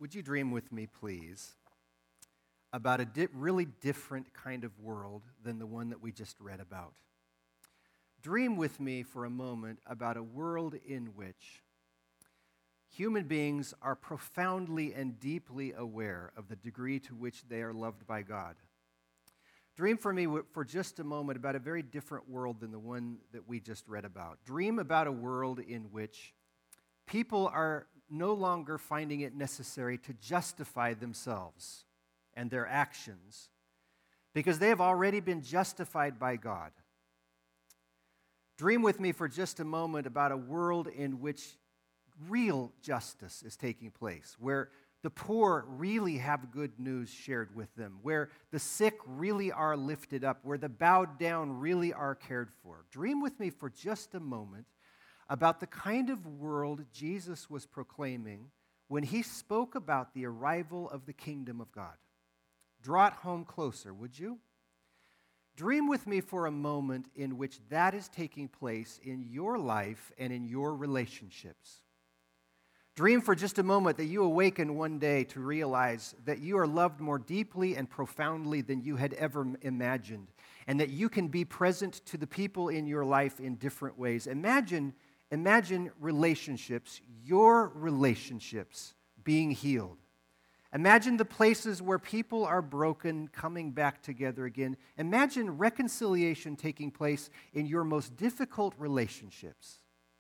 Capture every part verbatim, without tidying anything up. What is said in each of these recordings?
Would you dream with me, please, about a di- really different kind of world than the one that we just read about? Dream with me for a moment about a world in which human beings are profoundly and deeply aware of the degree to which they are loved by God. Dream for me for just a moment about a very different world than the one that we just read about. Dream about a world in which people are no longer finding it necessary to justify themselves and their actions because they have already been justified by God. Dream with me for just a moment about a world in which real justice is taking place, where the poor really have good news shared with them, where the sick really are lifted up, where the bowed down really are cared for. Dream with me for just a moment about the kind of world Jesus was proclaiming when he spoke about the arrival of the kingdom of God. Draw it home closer, would you? Dream with me for a moment in which that is taking place in your life and in your relationships. Dream for just a moment that you awaken one day to realize that you are loved more deeply and profoundly than you had ever imagined, and that you can be present to the people in your life in different ways. Imagine, imagine relationships, your relationships being healed. Imagine the places where people are broken coming back together again. Imagine reconciliation taking place in your most difficult relationships.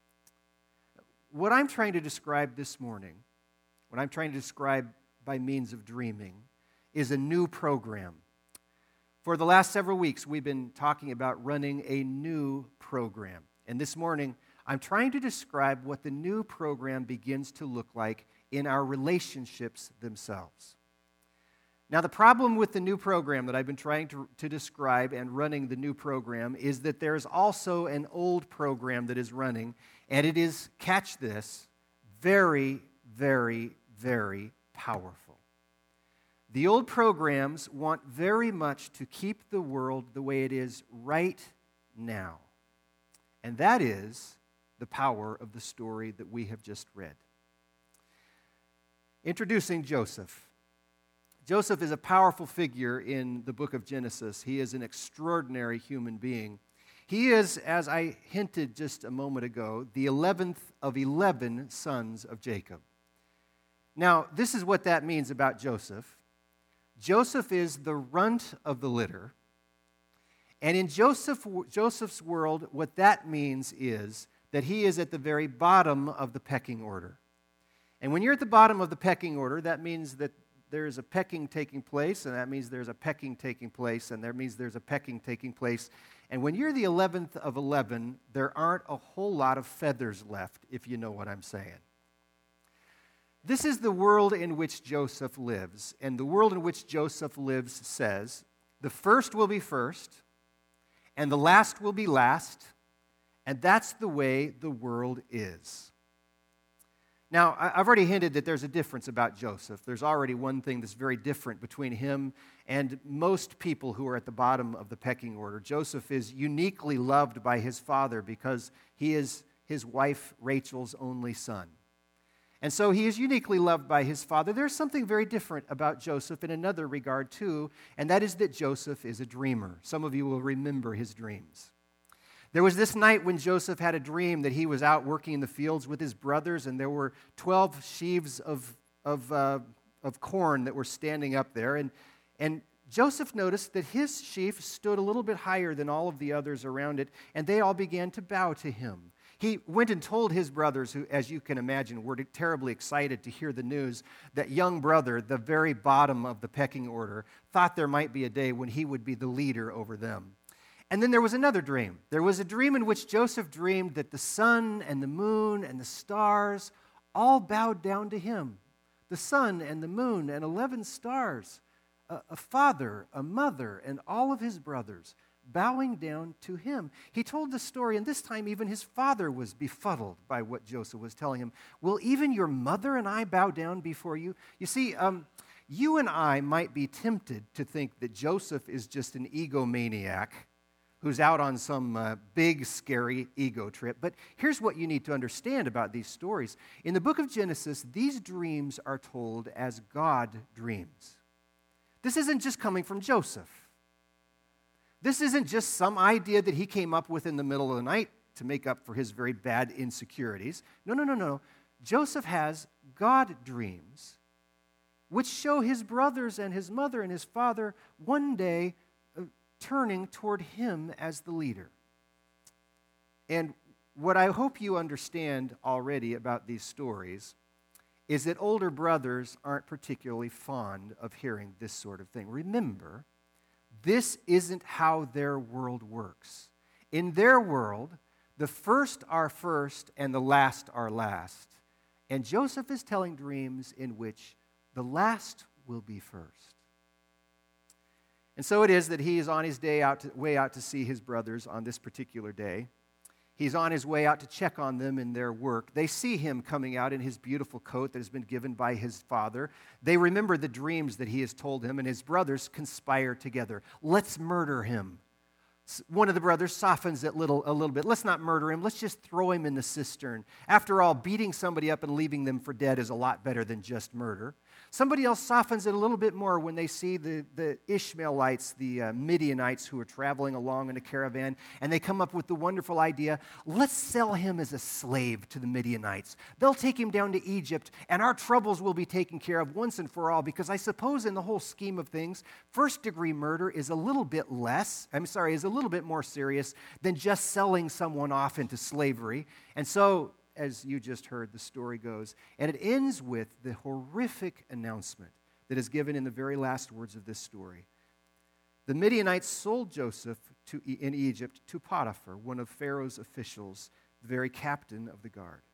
What I'm trying to describe this morning, what I'm trying to describe by means of dreaming, is a new program. For the last several weeks, we've been talking about running a new program. And this morning, I'm trying to describe what the new program begins to look like in our relationships themselves. Now, the problem with the new program that I've been trying to, to describe and running the new program is that there's also an old program that is running, and it is, catch this, very, very, very powerful. The old programs want very much to keep the world the way it is right now. And that is the power of the story that we have just read. Introducing Joseph. Joseph is a powerful figure in the book of Genesis. He is an extraordinary human being. He is, as I hinted just a moment ago, the eleventh of eleven sons of Jacob. Now, this is what that means about Joseph. Joseph is the runt of the litter. And in Joseph, Joseph's world, what that means is that he is at the very bottom of the pecking order. And when you're at the bottom of the pecking order, that means that there's a pecking taking place, and that means there's a pecking taking place, and that means there's a pecking taking place. And when you're the eleventh of eleven, there aren't a whole lot of feathers left, if you know what I'm saying. This is the world in which Joseph lives, and the world in which Joseph lives says, the first will be first, and the last will be last, and that's the way the world is. Now, I've already hinted that there's a difference about Joseph. There's already one thing that's very different between him and most people who are at the bottom of the pecking order. Joseph is uniquely loved by his father because he is his wife Rachel's only son. And so he is uniquely loved by his father. There's something very different about Joseph in another regard too, and that is that Joseph is a dreamer. Some of you will remember his dreams. There was this night when Joseph had a dream that he was out working in the fields with his brothers, and there were twelve sheaves of of, uh, of corn that were standing up there. And, and Joseph noticed that his sheaf stood a little bit higher than all of the others around it, and they all began to bow to him. He went and told his brothers, who, as you can imagine, were terribly excited to hear the news that young brother, the very bottom of the pecking order, thought there might be a day when he would be the leader over them. And then there was another dream. There was a dream in which Joseph dreamed that the sun and the moon and the stars all bowed down to him. The sun and the moon and eleven stars, a, a father, a mother, and all of his brothers bowing down to him. He told the story, and this time even his father was befuddled by what Joseph was telling him. Will even your mother and I bow down before you? You see, um, you and I might be tempted to think that Joseph is just an egomaniac who's out on some uh, big, scary ego trip. But here's what you need to understand about these stories. In the book of Genesis, these dreams are told as God dreams. This isn't just coming from Joseph. This isn't just some idea that he came up with in the middle of the night to make up for his very bad insecurities. No, no, no, no. Joseph has God dreams, which show his brothers and his mother and his father one day turning toward him as the leader. And what I hope you understand already about these stories is that older brothers aren't particularly fond of hearing this sort of thing. Remember, this isn't how their world works. In their world, the first are first and the last are last. And Joseph is telling dreams in which the last will be first. And so it is that he is on his day out to, way out to see his brothers on this particular day. He's on his way out to check on them in their work. They see him coming out in his beautiful coat that has been given by his father. They remember the dreams that he has told him, and his brothers conspire together. Let's murder him. One of the brothers softens it little, a little bit. Let's not murder him. Let's just throw him in the cistern. After all, beating somebody up and leaving them for dead is a lot better than just murder. Somebody else softens it a little bit more when they see the, the Ishmaelites, the uh, Midianites who are traveling along in a caravan, and they come up with the wonderful idea, let's sell him as a slave to the Midianites. They'll take him down to Egypt, and our troubles will be taken care of once and for all, because I suppose in the whole scheme of things, first-degree murder is a little bit less, I'm sorry, is a little bit more serious than just selling someone off into slavery. And so, as you just heard, the story goes. And it ends with the horrific announcement that is given in the very last words of this story. The Midianites sold Joseph to, in Egypt to Potiphar, one of Pharaoh's officials, the very captain of the guard.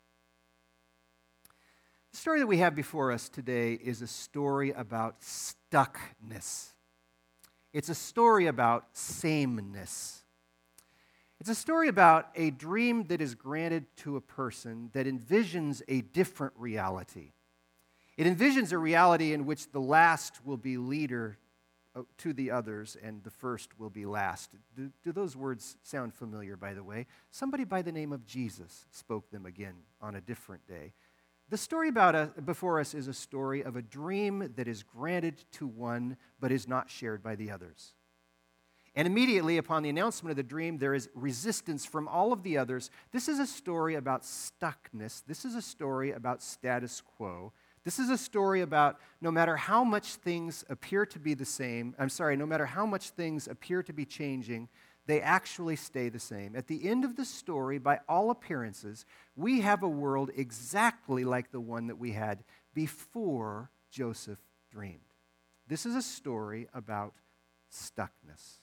The story that we have before us today is a story about stuckness. It's a story about sameness. It's a story about a dream that is granted to a person that envisions a different reality. It envisions a reality in which the last will be leader to the others and the first will be last. Do, do those words sound familiar, by the way? Somebody by the name of Jesus spoke them again on a different day. The story about us, before us is a story of a dream that is granted to one but is not shared by the others. And immediately upon the announcement of the dream, there is resistance from all of the others. This is a story about stuckness. This is a story about status quo. This is a story about no matter how much things appear to be the same, I'm sorry, no matter how much things appear to be changing, they actually stay the same. At the end of the story, by all appearances, we have a world exactly like the one that we had before Joseph dreamed. This is a story about stuckness.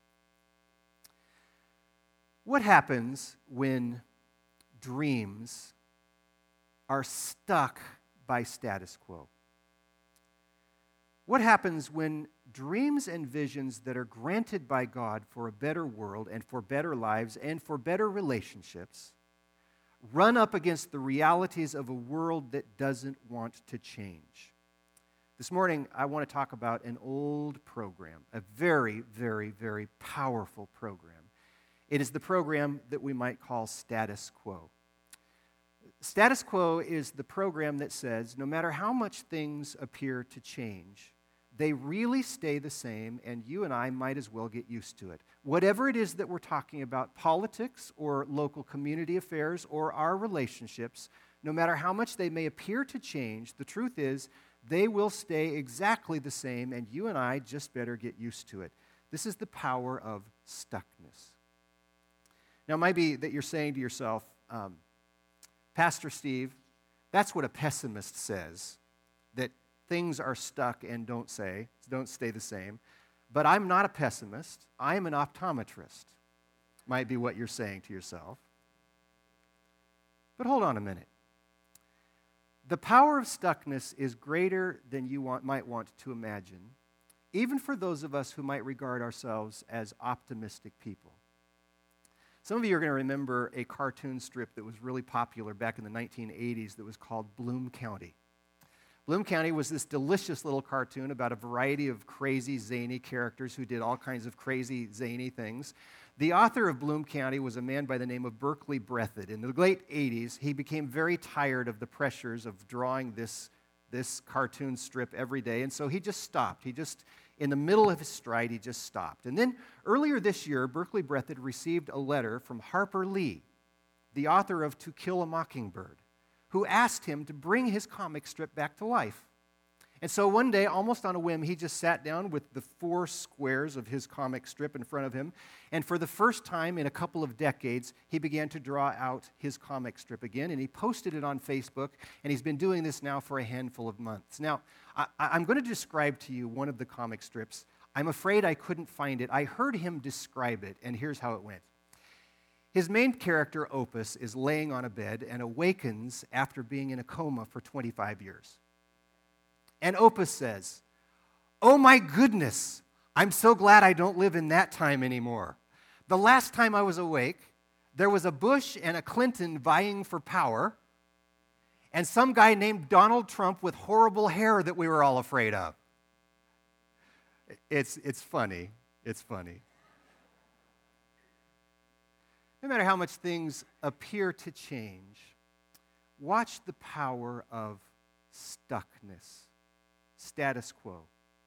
What happens when dreams are stuck by status quo? What happens when dreams and visions that are granted by God for a better world and for better lives and for better relationships run up against the realities of a world that doesn't want to change? This morning, I want to talk about an old program, a very, very, very powerful program. It is the program that we might call status quo. Status quo is the program that says no matter how much things appear to change, they really stay the same, and you and I might as well get used to it. Whatever it is that we're talking about, politics or local community affairs or our relationships, no matter how much they may appear to change, the truth is they will stay exactly the same, and you and I just better get used to it. This is the power of stuckness. Now, it might be that you're saying to yourself, um, Pastor Steve, that's what a pessimist says, that things are stuck and don't say, don't stay the same. But I'm not a pessimist. I am an optometrist, might be what you're saying to yourself. But hold on a minute. The power of stuckness is greater than you want, might want to imagine, even for those of us who might regard ourselves as optimistic people. Some of you are going to remember a cartoon strip that was really popular back in the nineteen eighties that was called Bloom County. Bloom County was this delicious little cartoon about a variety of crazy, zany characters who did all kinds of crazy, zany things. The author of Bloom County was a man by the name of Berkeley Breathed. In the late eighties, he became very tired of the pressures of drawing this, this cartoon strip every day, and so he just stopped. He just, in the middle of his stride, he just stopped. And then earlier this year, Berkeley Breathed received a letter from Harper Lee, the author of To Kill a Mockingbird, who asked him to bring his comic strip back to life. And so one day, almost on a whim, he just sat down with the four squares of his comic strip in front of him, and for the first time in a couple of decades, he began to draw out his comic strip again, and he posted it on Facebook, and he's been doing this now for a handful of months. Now, I, I'm going to describe to you one of the comic strips. I'm afraid I couldn't find it. I heard him describe it, and here's how it went. His main character, Opus, is laying on a bed and awakens after being in a coma for twenty-five years. And Opus says, "Oh my goodness, I'm so glad I don't live in that time anymore. The last time I was awake, there was a Bush and a Clinton vying for power, and some guy named Donald Trump with horrible hair that we were all afraid of." It's, it's funny. It's funny. No matter how much things appear to change, watch the power of stuckness. Status quo.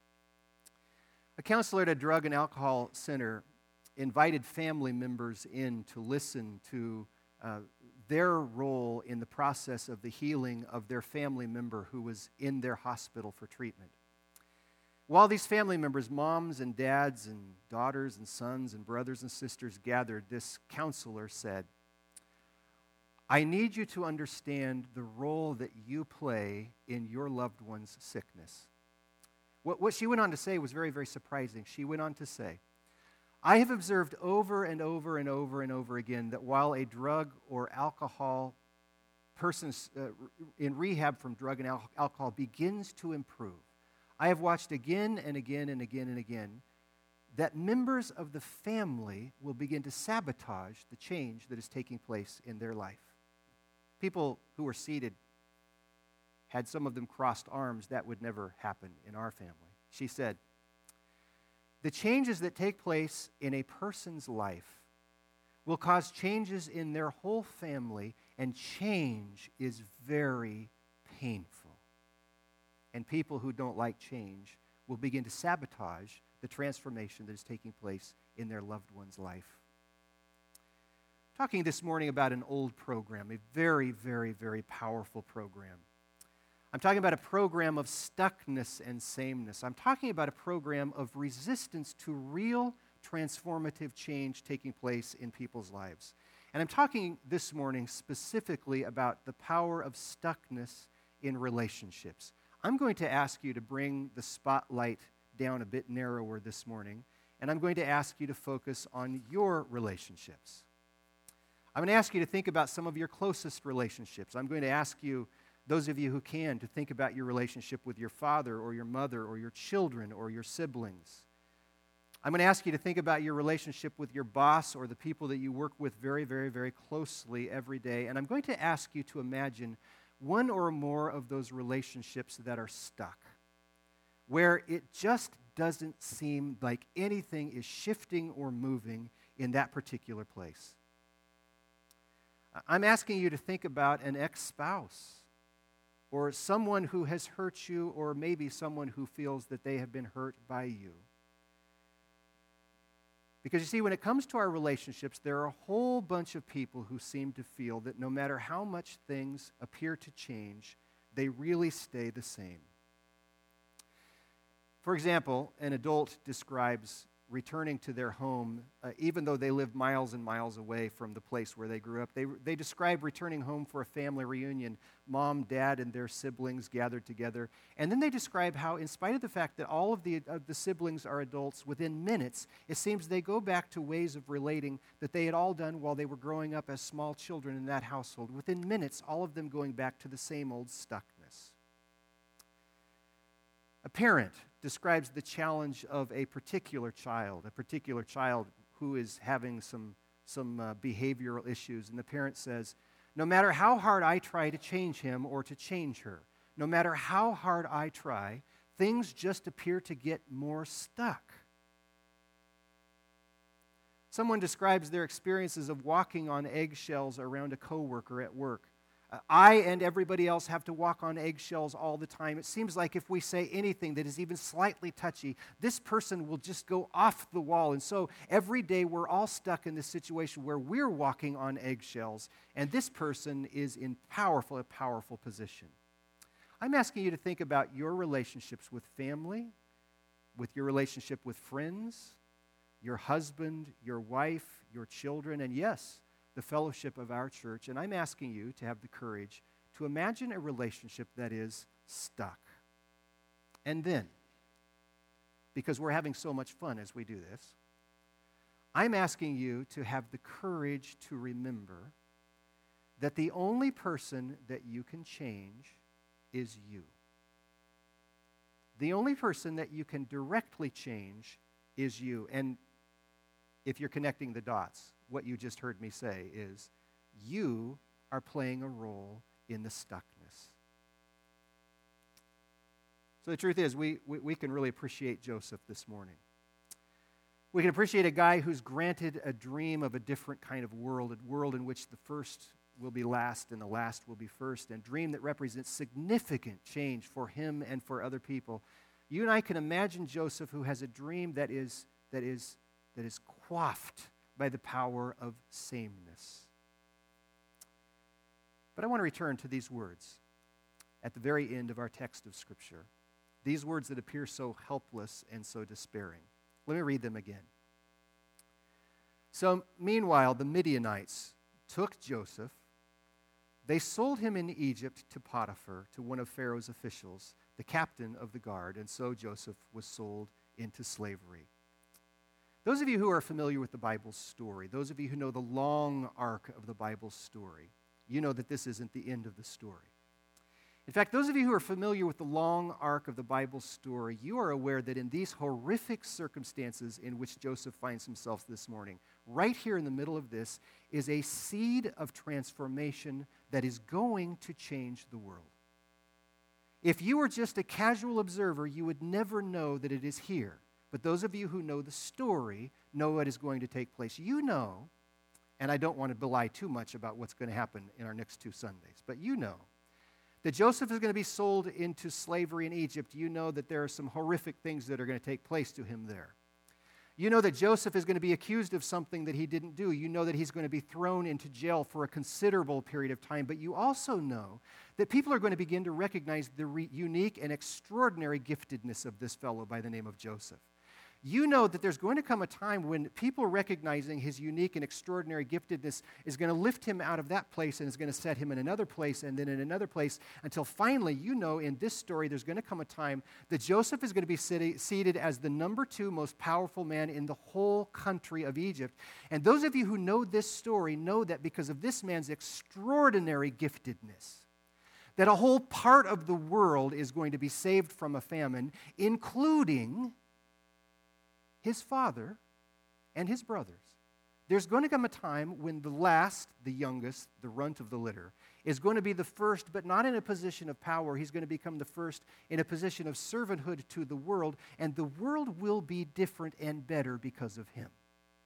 A counselor at a drug and alcohol center invited family members in to listen to uh, their role in the process of the healing of their family member who was in their hospital for treatment. While these family members, moms and dads and daughters and sons and brothers and sisters gathered, this counselor said, "I need you to understand the role that you play in your loved one's sickness." What, what she went on to say was very, very surprising. She went on to say, "I have observed over and over and over and over again that while a drug or alcohol person uh, in rehab from drug and al- alcohol begins to improve, I have watched again and again and again and again that members of the family will begin to sabotage the change that is taking place in their life." People who were seated, had some of them crossed arms, that would never happen in our family. She said, "The changes that take place in a person's life will cause changes in their whole family, and change is very painful. And people who don't like change will begin to sabotage the transformation that is taking place in their loved one's life." Talking this morning about an old program, a very, very, very powerful program. I'm talking about a program of stuckness and sameness. I'm talking about a program of resistance to real transformative change taking place in people's lives. And I'm talking this morning specifically about the power of stuckness in relationships. I'm going to ask you to bring the spotlight down a bit narrower this morning, and I'm going to ask you to focus on your relationships. I'm going to ask you to think about some of your closest relationships. I'm going to ask you, those of you who can, to think about your relationship with your father or your mother or your children or your siblings. I'm going to ask you to think about your relationship with your boss or the people that you work with very, very, very closely every day. And I'm going to ask you to imagine one or more of those relationships that are stuck, where it just doesn't seem like anything is shifting or moving in that particular place. I'm asking you to think about an ex-spouse or someone who has hurt you, or maybe someone who feels that they have been hurt by you. Because you see, when it comes to our relationships, there are a whole bunch of people who seem to feel that no matter how much things appear to change, they really stay the same. For example, an adult describes returning to their home, uh, even though they live miles and miles away from the place where they grew up. They, they describe returning home for a family reunion, mom, dad, and their siblings gathered together. And then they describe how, in spite of the fact that all of the, uh, the siblings are adults, within minutes, it seems they go back to ways of relating that they had all done while they were growing up as small children in that household. Within minutes, all of them going back to the same old stuckness. A parent describes the challenge of a particular child, a particular child who is having some, some uh, behavioral issues. And the parent says, "No matter how hard I try to change him or to change her, no matter how hard I try, things just appear to get more stuck." Someone describes their experiences of walking on eggshells around a coworker at work. Uh, I and everybody else have to walk on eggshells all the time. It seems like if we say anything that is even slightly touchy, this person will just go off the wall. And so every day we're all stuck in this situation where we're walking on eggshells, and this person is in powerful, a powerful position. I'm asking you to think about your relationships with family, with your relationship with friends, your husband, your wife, your children, and yes, the fellowship of our church. And I'm asking you to have the courage to imagine a relationship that is stuck. And then, because we're having so much fun as we do this, I'm asking you to have the courage to remember that the only person that you can change is you. The only person that you can directly change is you. And if you're connecting the dots, what you just heard me say is you are playing a role in the stuckness. So the truth is, we, we, we can really appreciate Joseph this morning. We can appreciate a guy who's granted a dream of a different kind of world, a world in which the first will be last and the last will be first, and a dream that represents significant change for him and for other people. You and I can imagine Joseph, who has a dream that is, that is, that is quaffed by the power of sameness. But I want to return to these words at the very end of our text of Scripture, these words that appear so helpless and so despairing. Let me read them again. So, meanwhile, the Midianites took Joseph. They sold him in Egypt to Potiphar, to one of Pharaoh's officials, the captain of the guard, and so Joseph was sold into slavery. Those of you who are familiar with the Bible's story, those of you who know the long arc of the Bible's story, you know that this isn't the end of the story. In fact, those of you who are familiar with the long arc of the Bible's story, you are aware that in these horrific circumstances in which Joseph finds himself this morning, right here in the middle of this is a seed of transformation that is going to change the world. If you were just a casual observer, you would never know that it is here. But those of you who know the story know what is going to take place. You know, and I don't want to belie too much about what's going to happen in our next two Sundays, but you know that Joseph is going to be sold into slavery in Egypt. You know that there are some horrific things that are going to take place to him there. You know that Joseph is going to be accused of something that he didn't do. You know that he's going to be thrown into jail for a considerable period of time. But you also know that people are going to begin to recognize the re- unique and extraordinary giftedness of this fellow by the name of Joseph. You know that there's going to come a time when people recognizing his unique and extraordinary giftedness is going to lift him out of that place and is going to set him in another place and then in another place until finally, you know, in this story, there's going to come a time that Joseph is going to be sit- seated as the number two most powerful man in the whole country of Egypt. And those of you who know this story know that because of this man's extraordinary giftedness, that a whole part of the world is going to be saved from a famine, including his father and his brothers. There's going to come a time when the last, the youngest, the runt of the litter, is going to be the first, but not in a position of power. He's going to become the first in a position of servanthood to the world, and the world will be different and better because of him.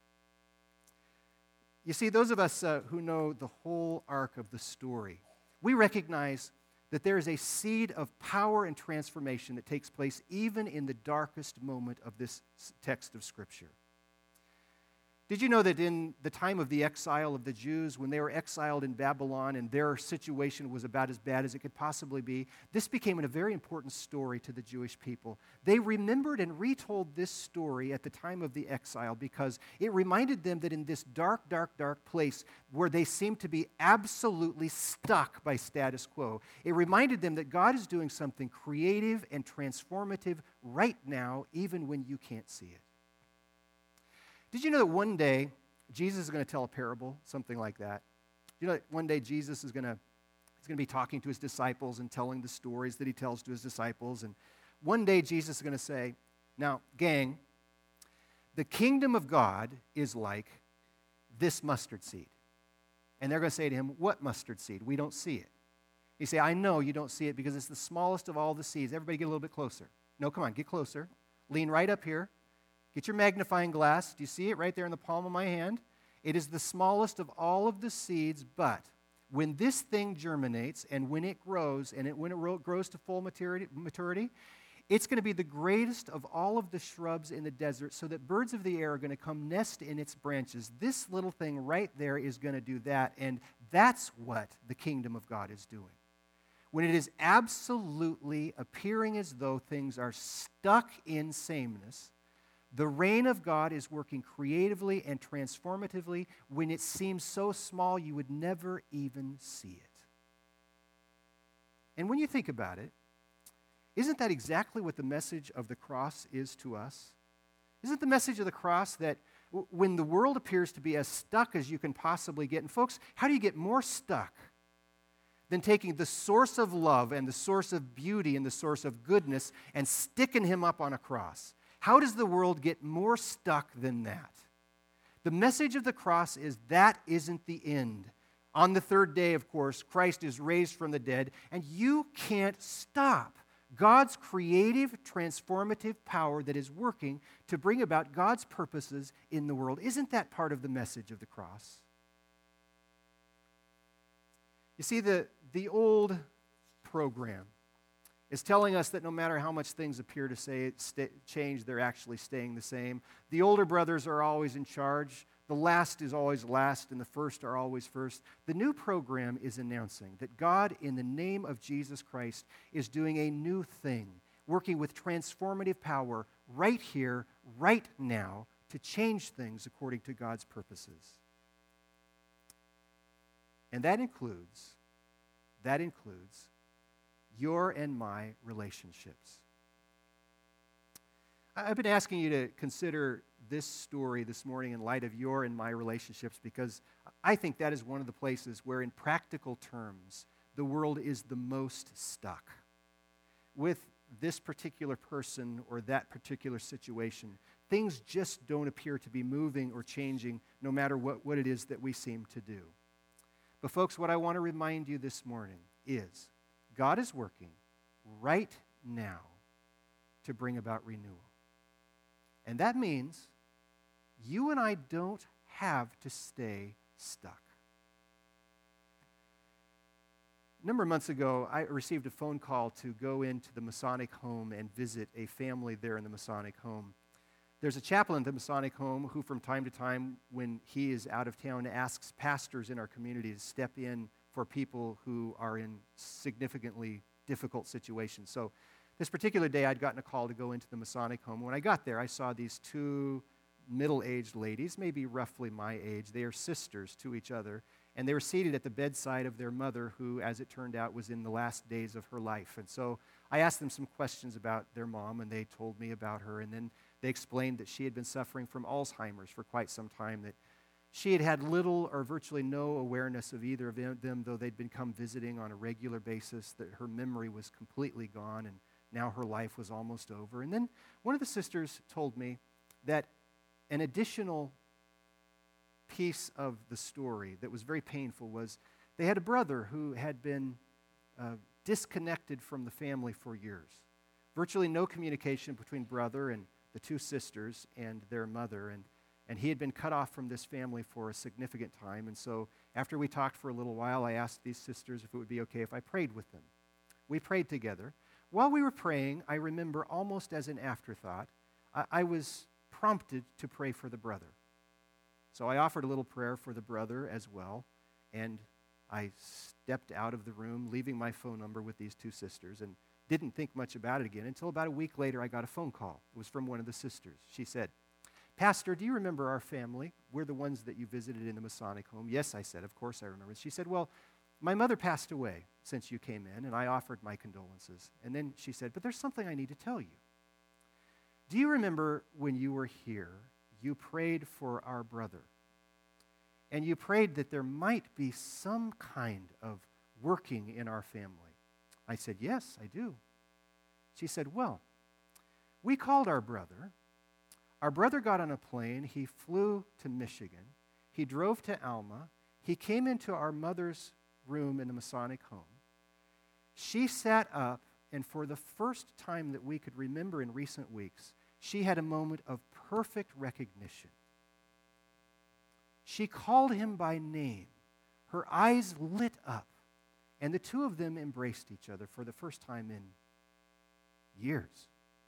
You see, those of us uh, who know the whole arc of the story, we recognize that there is a seed of power and transformation that takes place even in the darkest moment of this text of Scripture. Did you know that in the time of the exile of the Jews, when they were exiled in Babylon and their situation was about as bad as it could possibly be, this became a very important story to the Jewish people. They remembered and retold this story at the time of the exile because it reminded them that in this dark, dark, dark place where they seemed to be absolutely stuck by status quo, it reminded them that God is doing something creative and transformative right now, even when you can't see it. Did you know that one day Jesus is going to tell a parable, something like that? You know that one day Jesus is going to he's going to be talking to his disciples and telling the stories that he tells to his disciples. And one day Jesus is going to say, now, gang, the kingdom of God is like this mustard seed. And they're going to say to him, what mustard seed? We don't see it. You say, I know you don't see it because it's the smallest of all the seeds. Everybody get a little bit closer. No, come on, get closer. Lean right up here. Get your magnifying glass. Do you see it right there in the palm of my hand? It is the smallest of all of the seeds, but when this thing germinates and when it grows and it, when it grows to full maturity, maturity, it's going to be the greatest of all of the shrubs in the desert so that birds of the air are going to come nest in its branches. This little thing right there is going to do that, and that's what the kingdom of God is doing. When it is absolutely appearing as though things are stuck in sameness, the reign of God is working creatively and transformatively when it seems so small you would never even see it. And when you think about it, isn't that exactly what the message of the cross is to us? Isn't the message of the cross that w- when the world appears to be as stuck as you can possibly get, and folks, how do you get more stuck than taking the source of love and the source of beauty and the source of goodness and sticking him up on a cross? How does the world get more stuck than that? The message of the cross is that isn't the end. On the third day, of course, Christ is raised from the dead, and you can't stop God's creative, transformative power that is working to bring about God's purposes in the world. Isn't that part of the message of the cross? You see, the, the old program is telling us that no matter how much things appear to say st- change, they're actually staying the same. The older brothers are always in charge. The last is always last, and the first are always first. The new program is announcing that God, in the name of Jesus Christ, is doing a new thing, working with transformative power right here, right now, to change things according to God's purposes. And that includes, that includes your and my relationships. I've been asking you to consider this story this morning in light of your and my relationships because I think that is one of the places where in practical terms the world is the most stuck. With this particular person or that particular situation, things just don't appear to be moving or changing no matter what, what it is that we seem to do. But folks, what I want to remind you this morning is God is working right now to bring about renewal. And that means you and I don't have to stay stuck. A number of months ago, I received a phone call to go into the Masonic home and visit a family there in the Masonic home. There's a chaplain at the Masonic home who from time to time, when he is out of town, asks pastors in our community to step in for people who are in significantly difficult situations. So this particular day, I'd gotten a call to go into the Masonic home. When I got there, I saw these two middle-aged ladies, maybe roughly my age. They are sisters to each other, and they were seated at the bedside of their mother, who, as it turned out, was in the last days of her life. And so I asked them some questions about their mom, and they told me about her, and then they explained that she had been suffering from Alzheimer's for quite some time, that she had had little or virtually no awareness of either of them, though they'd been come visiting on a regular basis, that her memory was completely gone, and now her life was almost over. And then one of the sisters told me that an additional piece of the story that was very painful was they had a brother who had been uh, disconnected from the family for years. Virtually no communication between brother and the two sisters and their mother, and, and he had been cut off from this family for a significant time. And so after we talked for a little while, I asked these sisters if it would be okay if I prayed with them. We prayed together. While we were praying, I remember almost as an afterthought, I, I was prompted to pray for the brother. So I offered a little prayer for the brother as well, and I stepped out of the room, leaving my phone number with these two sisters, and didn't think much about it again until about a week later I got a phone call. It was from one of the sisters. She said, "Pastor, do you remember our family? We're the ones that you visited in the Masonic home." "Yes," I said, "of course I remember." She said, "Well, my mother passed away since you came in, and I offered my condolences." And then she said, "But there's something I need to tell you. Do you remember when you were here, you prayed for our brother, and you prayed that there might be some kind of working in our family?" I said, "Yes, I do." She said, "Well, we called our brother. Our brother got on a plane. He flew to Michigan. He drove to Alma. He came into our mother's room in the Masonic home. She sat up, and for the first time that we could remember in recent weeks, she had a moment of perfect recognition. She called him by name. Her eyes lit up, and the two of them embraced each other for the first time in years.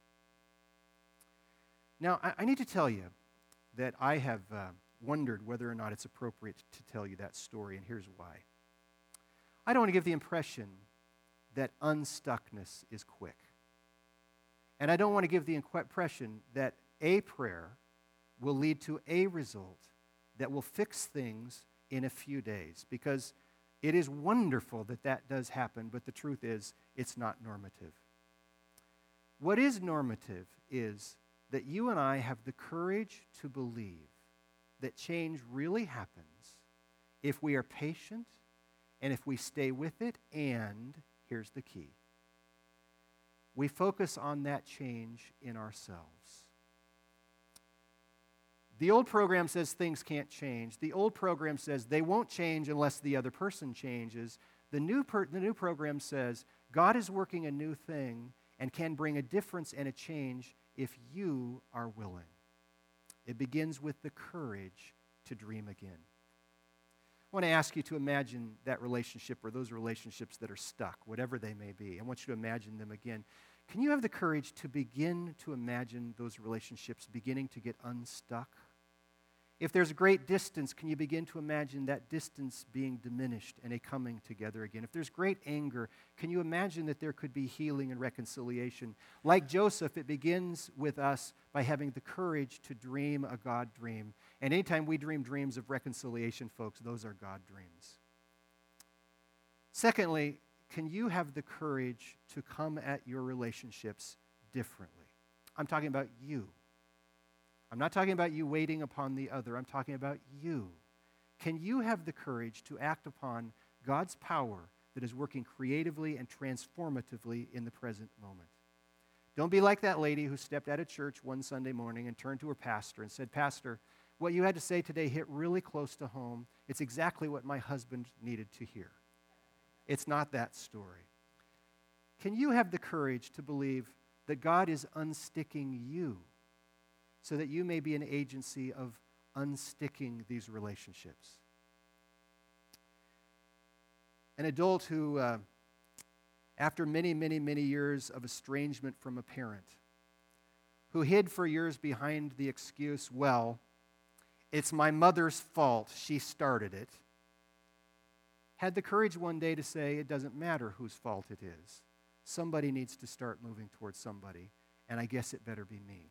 Now, I, I need to tell you that I have uh, wondered whether or not it's appropriate to tell you that story, and here's why. I don't want to give the impression that unstuckness is quick. And I don't want to give the impression that a prayer will lead to a result that will fix things in a few days, because it is wonderful that that does happen, but the truth is it's not normative. What is normative is that you and I have the courage to believe that change really happens if we are patient and if we stay with it, and here's the key: we focus on that change in ourselves. The old program says things can't change. The old program says they won't change unless the other person changes. The new, per, the new program says God is working a new thing and can bring a difference and a change if you are willing. It begins with the courage to dream again. I want to ask you to imagine that relationship or those relationships that are stuck, whatever they may be. I want you to imagine them again. Can you have the courage to begin to imagine those relationships beginning to get unstuck? If there's a great distance, can you begin to imagine that distance being diminished and a coming together again? If there's great anger, can you imagine that there could be healing and reconciliation? Like Joseph, it begins with us by having the courage to dream a God dream. And anytime we dream dreams of reconciliation, folks, those are God dreams. Secondly, can you have the courage to come at your relationships differently? I'm talking about you. I'm not talking about you waiting upon the other. I'm talking about you. Can you have the courage to act upon God's power that is working creatively and transformatively in the present moment? Don't be like that lady who stepped out of church one Sunday morning and turned to her pastor and said, "Pastor, what you had to say today hit really close to home. It's exactly what my husband needed to hear." It's not that story. Can you have the courage to believe that God is unsticking you so that you may be an agency of unsticking these relationships? An adult who, uh, after many, many, many years of estrangement from a parent, who hid for years behind the excuse, "Well, it's my mother's fault, she started it," had the courage one day to say, "It doesn't matter whose fault it is. Somebody needs to start moving towards somebody, and I guess it better be me."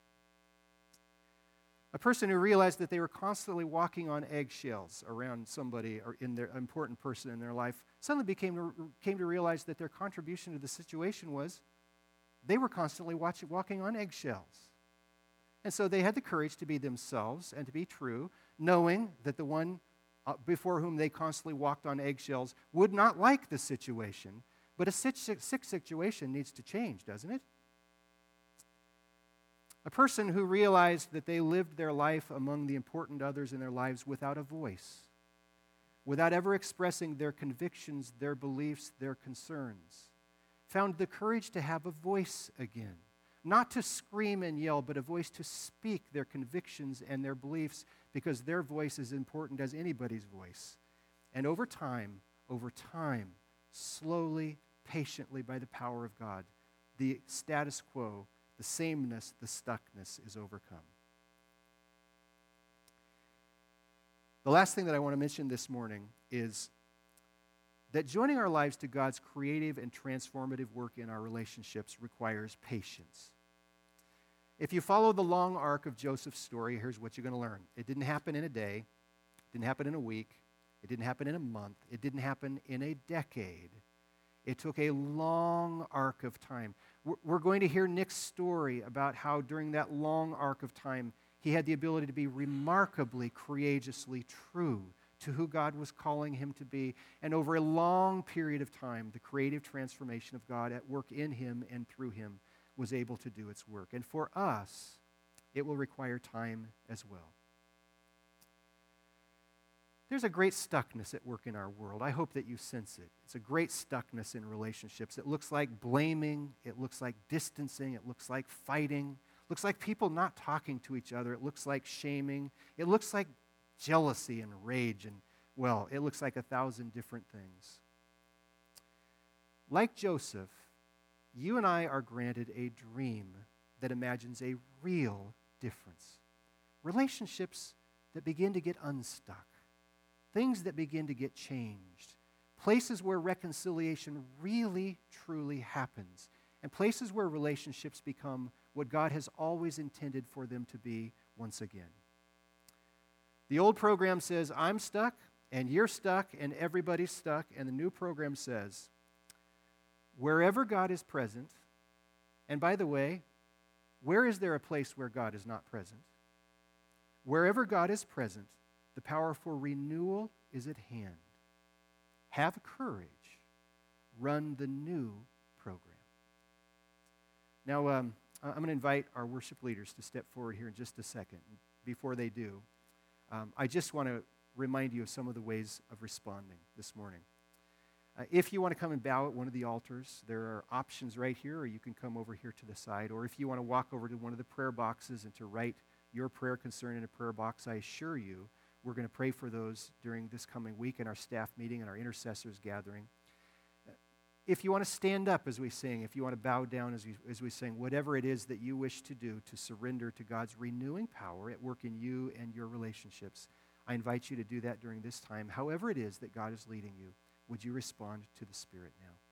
A person who realized that they were constantly walking on eggshells around somebody or in their important person in their life suddenly became came to realize that their contribution to the situation was they were constantly watch, walking on eggshells. And so they had the courage to be themselves and to be true, knowing that the one uh, before whom they constantly walked on eggshells would not like the situation. But a sick, sick situation needs to change, doesn't it? A person who realized that they lived their life among the important others in their lives without a voice, without ever expressing their convictions, their beliefs, their concerns, found the courage to have a voice again. Not to scream and yell, but a voice to speak their convictions and their beliefs, because their voice is important as anybody's voice. And over time, over time, slowly, patiently, by the power of God, the status quo, the sameness, the stuckness is overcome. The last thing that I want to mention this morning is that joining our lives to God's creative and transformative work in our relationships requires patience. If you follow the long arc of Joseph's story, here's what you're going to learn. It didn't happen in a day. It didn't happen in a week. It didn't happen in a month. It didn't happen in a decade. It took a long arc of time. We're going to hear Nick's story about how during that long arc of time, he had the ability to be remarkably courageously true to who God was calling him to be. And over a long period of time, the creative transformation of God at work in him and through him was able to do its work. And for us, it will require time as well. There's a great stuckness at work in our world. I hope that you sense it. It's a great stuckness in relationships. It looks like blaming. It looks like distancing. It looks like fighting. It looks like people not talking to each other. It looks like shaming. It looks like jealousy and rage. And, well, it looks like a thousand different things. Like Joseph, you and I are granted a dream that imagines a real difference. Relationships that begin to get unstuck. Things that begin to get changed. Places where reconciliation really, truly happens. And places where relationships become what God has always intended for them to be once again. The old program says, I'm stuck, and you're stuck, and everybody's stuck. And the new program says, wherever God is present, and by the way, where is there a place where God is not present? Wherever God is present, the power for renewal is at hand. Have courage. Run the new program. Now, um, I'm going to invite our worship leaders to step forward here in just a second. Before they do, um, I just want to remind you of some of the ways of responding this morning. Uh, if you want to come and bow at one of the altars, there are options right here, or you can come over here to the side. Or if you want to walk over to one of the prayer boxes and to write your prayer concern in a prayer box, I assure you we're going to pray for those during this coming week in our staff meeting and our intercessors gathering. If you want to stand up as we sing, if you want to bow down as we, as we sing, whatever it is that you wish to do to surrender to God's renewing power at work in you and your relationships, I invite you to do that during this time. However it is that God is leading you, would you respond to the Spirit now?